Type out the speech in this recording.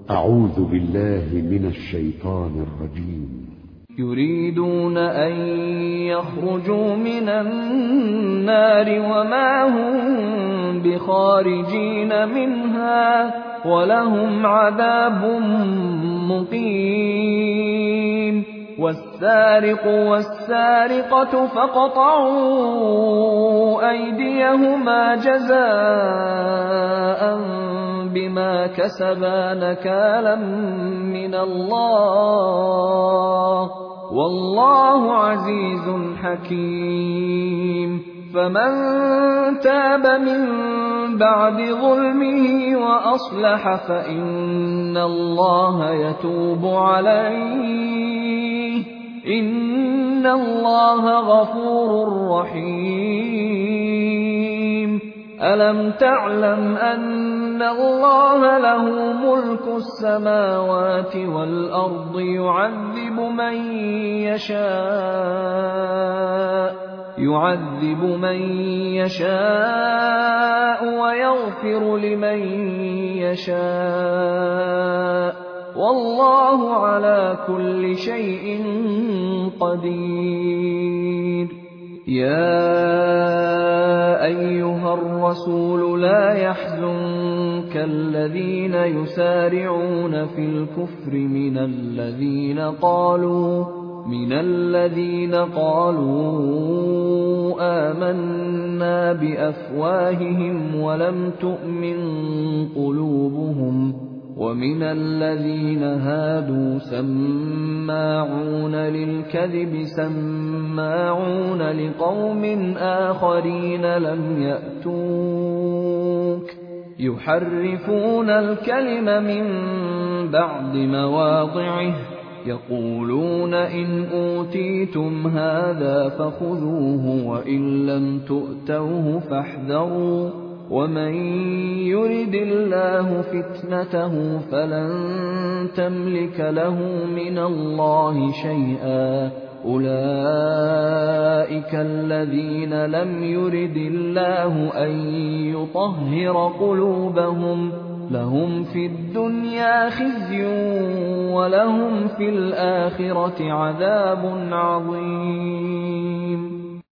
أعوذ بالله من الشيطان الرجيم. يريدون أن يخرجوا من النار وما هم بخارجين منها ولهم عذاب مقيم. والسارق والسارقة فاقطعوا أيديهما جزاء بما كسبا نكالا من الله والله عزيز حكيم. فمن تاب من بعد ظلمه وأصلح فإن الله يتوب عليه إن الله غفور رحيم. ألم تعلم أن الله له ملك السماوات والأرض يعذب من يشاء ويغفر لمن يشاء والله على كل شيء قدير. يا أيها الرسول لا يحزنك الذين يسارعون في الكفر من الذين قالوا آمنا بأفواههم ولم تؤمن قلوبهم ومن الذين هادوا سماعون للكذب سماعون لقوم آخرين لم يأتوك يحرفون الكلم من بعد مواضعه يقولون إن أوتيتم هذا فخذوه وإن لم تؤتوه فاحذروا ومن يرد الله فتنته فلن تملك له من الله شيئا أولئك الذين لم يرد الله أن يطهر قلوبهم لهم في الدنيا خزي ولهم في الآخرة عذاب عظيم.